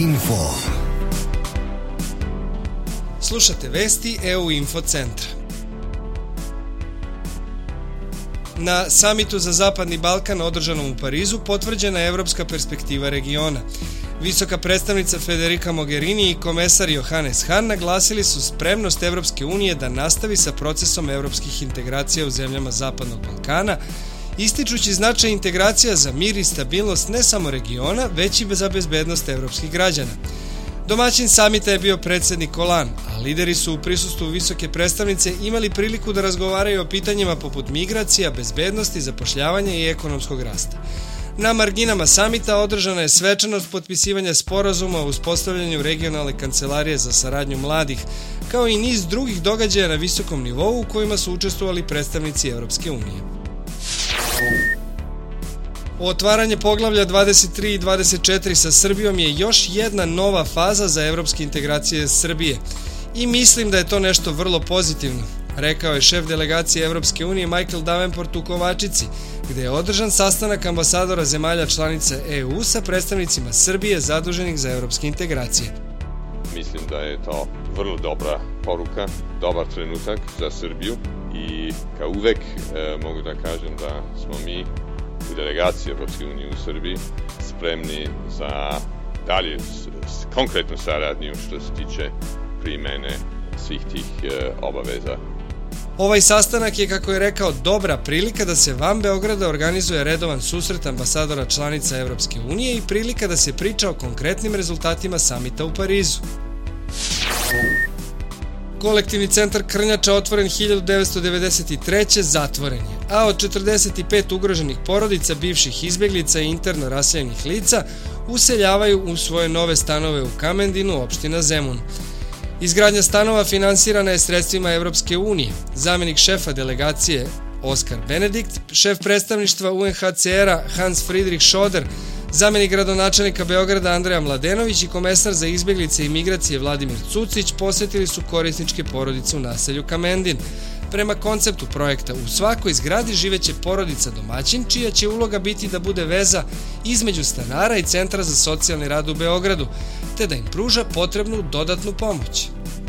Info. Slušate vesti EU Info centra. Na samitu za Zapadni Balkan održanom u Parizu potvrđena je evropska perspektiva regiona. Visoka predstavnica Federica Mogherini i komesar Johannes Hahn naglasili su spremnost Evropske unije da nastavi sa procesom evropskih integracija u zemljama Zapadnog Balkana, ističući značaj integracija za mir i stabilnost ne samo regiona, već i za bezbednost evropskih građana. Domaćin samita je bio predsjednik Hollande, a lideri su u prisustvu visoke predstavnice imali priliku da razgovaraju o pitanjima poput migracija, bezbednosti, zapošljavanja i ekonomskog rasta. Na marginama samita održana je svečanost potpisivanja sporazuma o uspostavljanju regionalne kancelarije za saradnju mladih, kao i niz drugih događaja na visokom nivou u kojima su učestvovali predstavnici Evropske unije. Otvaranje poglavlja 23 i 24 sa Srbijom je još jedna nova faza za evropske integracije Srbije i mislim da je to nešto vrlo pozitivno, rekao je šef delegacije Evropske unije Michael Davenport u Kovačici, gde je održan sastanak ambasadora zemalja članica EU sa predstavnicima Srbije zaduženih za evropske integracije. Mislim da je to vrlo dobra poruka, dobar trenutak za Srbiju i kao uvek mogu da kažem da smo mi u delegaciji Evropske unije u Srbiji spremni za dalje konkretnu saradnju što se tiče primene svih tih obaveza. Ovaj sastanak je, kako je rekao, dobra prilika da se van Beograda organizuje redovan susret ambasadora članica Evropske unije i prilika da se priča o konkretnim rezultatima samita u Parizu. Kolektivni centar Krnjača, otvoren 1993. zatvoren je, a od 45 ugroženih porodica, bivših izbjeglica i interno raseljenih lica useljavaju u svoje nove stanove u Kamendinu, opština Zemun. Izgradnja stanova finansirana je sredstvima Evropske unije. Zamjenik šefa delegacije Oskar Benedikt, šef predstavništva UNHCR-a Hans Friedrich Schoder, zamjenik gradonačelnika Beograda Andreja Mladenović i komesar za izbjeglice i migracije Vladimir Cucić posjetili su korisničke porodice u naselju Kamendin. Prema konceptu projekta u svakoj zgradi živeće porodica domaćin, čija će uloga biti da bude veza između stanara i Centra za socijalni rad u Beogradu, te da im pruža potrebnu dodatnu pomoć.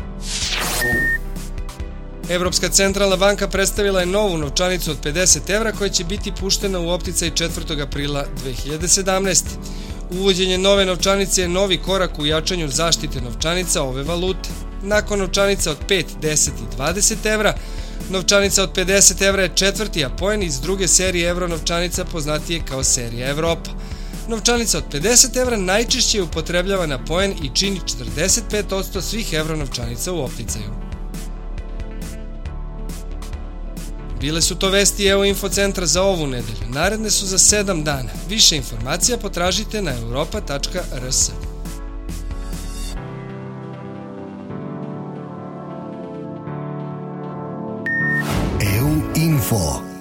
Evropska centralna banka predstavila je novu novčanicu od 50 evra koja će biti puštena u opticaj 4. aprila 2017. Uvođenje nove novčanice je novi korak u jačanju zaštite novčanica ove valute. Nakon novčanica od 5, 10 i 20 evra, novčanica od 50 evra je četvrti apoen iz druge serije evro novčanica poznatije kao serija Evropa. Novčanica od 50 evra najčešće je upotrebljavana poen i čini 45% svih evro novčanica u opticaju. Bile su to vesti EU Info centra za ovu nedelju. Naredne su za 7 dana. Više informacija potražite na europa.rs. EU Info.